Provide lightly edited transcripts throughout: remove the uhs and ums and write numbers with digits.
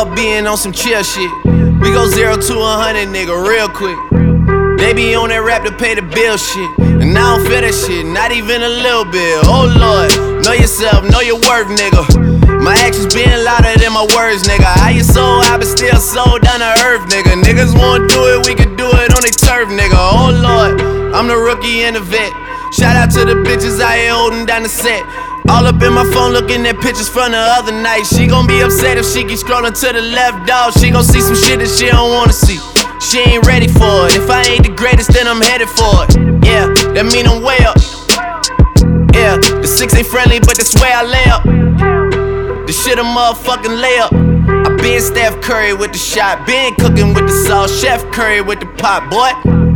up being on some chill shit. We go 0 to 100, nigga, real quick. They be on that rap to pay the bill shit, and I don't feel that shit, not even a little bit. Oh Lord, know yourself, know your worth, nigga. My actions being louder than my words, nigga. How you so high but still so down to earth, nigga. Niggas wanna do it, we can do it on their turf, nigga. Oh Lord, I'm the rookie and the vet. Shout out to the bitches out here holding down the set. All up in my phone looking at pictures from the other night. She gon' be upset if she keep scrolling to the left, dog. She gon' see some shit that she don't wanna see. She ain't ready for it. If I ain't the greatest, then I'm headed for it. Yeah, that mean I'm way up. Yeah, the 6 ain't friendly, but that's where I lay up. The shit a motherfucking layup. I been Steph Curry with the shot, been cooking with the sauce, Chef Curry with the pot, boy.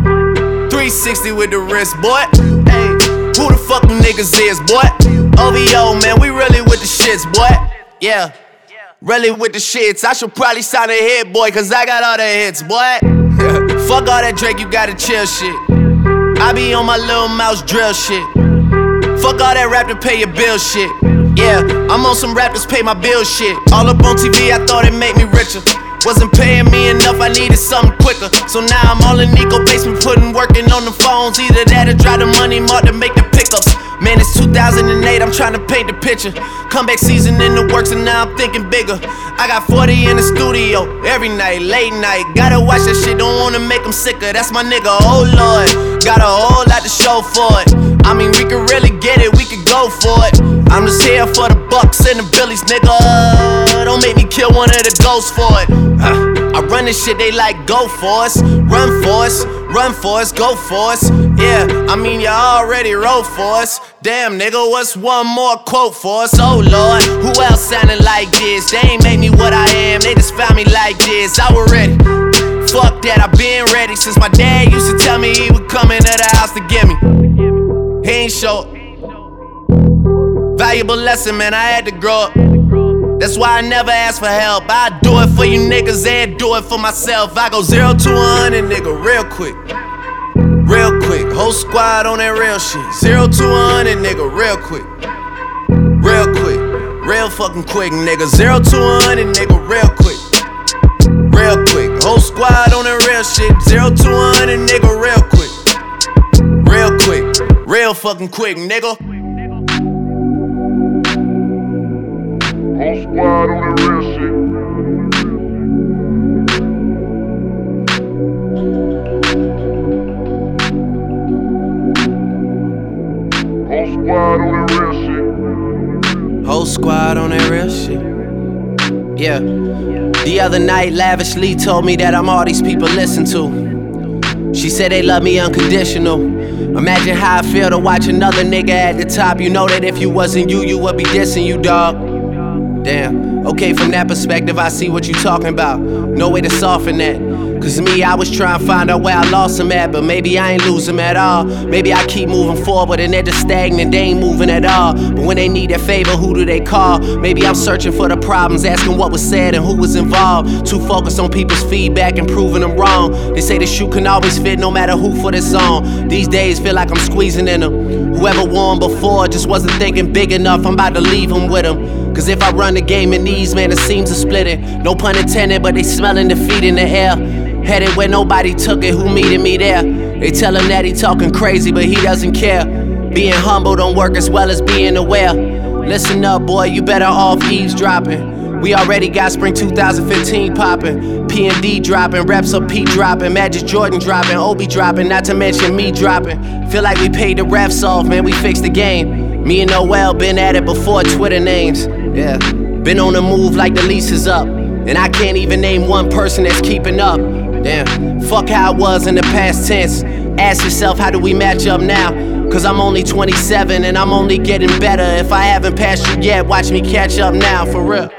360 with the wrist, boy. Hey, who the fuck them niggas is, boy? OVO, man, we really with the shits, boy. Yeah, really with the shits. I should probably sign a hit, boy, cause I got all the hits, boy. Fuck all that Drake, you gotta chill shit. I be on my little mouse drill shit. Fuck all that rap to pay your bill shit. Yeah, I'm on some rappers pay my bill shit. All up on TV, I thought it made me richer. Wasn't paying me enough, I needed something quicker. So now I'm all in Nico basement, working on the phones. Either that or drive the money mark to make the pickups. Man, it's 2008, I'm trying to paint the picture. Comeback season in the works and now I'm thinking bigger. I got 40 in the studio, every night, late night. Gotta watch that shit, don't wanna make them sicker. That's my nigga, oh Lord. Got a whole lot to show for it. I mean, we could really get it, we could go for it. I'm just here for the Bucks and the Billies, nigga. Don't make me kill one of the ghosts for it. I run this shit, they like go for us. Run for us, run for us, go for us. Yeah, I mean, you already wrote for us. Damn, nigga, what's one more quote for us? Oh Lord, who else sounding like this? They ain't made me what I am, they just found me like this. I was ready. Fuck that, I been ready since my dad used to tell me he would come into the house to get me. He ain't show up. Valuable lesson, man, I had to grow up. That's why I never ask for help. I do it for you niggas and do it for myself. I go 0 to 100, nigga, real quick. Real quick, whole squad on that real shit. 0 to 100, nigga, real quick. Real quick, real fucking quick, nigga. 0 to 100, nigga, real quick. Real quick, whole squad on that real shit. 0 to 100, nigga, real quick. Real quick, real fucking quick, nigga. Whole squad on that real shit. Whole squad on that real shit. Yeah. The other night, Lavishly told me that I'm all these people listen to. She said they love me unconditional. Imagine how I feel to watch another nigga at the top. You know that if you wasn't you, you would be dissing you, dog. Damn, okay, from that perspective, I see what you talking about. No way to soften that. Cause me, I was trying to find out where I lost them at, but maybe I ain't lose them at all. Maybe I keep moving forward and they're just stagnant, they ain't moving at all. But when they need that favor, who do they call? Maybe I'm searching for the problems, asking what was said and who was involved. Too focused on people's feedback and proving them wrong. They say the shoe can always fit no matter who for this song. These days feel like I'm squeezing in them. Whoever wore them before just wasn't thinking big enough, I'm about to leave them with them. Cause if I run the game in these, man, the seams are splitting. No pun intended, but they smelling defeat in the air. Headed where nobody took it, who meeting me there? They tell him that he talking crazy, but he doesn't care. Being humble don't work as well as being aware. Listen up, boy, you better off eavesdropping. We already got spring 2015 popping. P&D dropping, Reps up P dropping, Magic Jordan dropping, Obi dropping, not to mention me dropping. Feel like we paid the refs off, man, we fixed the game. Me and Noel been at it before Twitter names. Yeah, been on the move like the lease is up. And I can't even name one person that's keeping up. Damn, fuck how it was in the past tense. Ask yourself, how do we match up now? Cause I'm only 27 and I'm only getting better. If I haven't passed you yet, watch me catch up now, for real.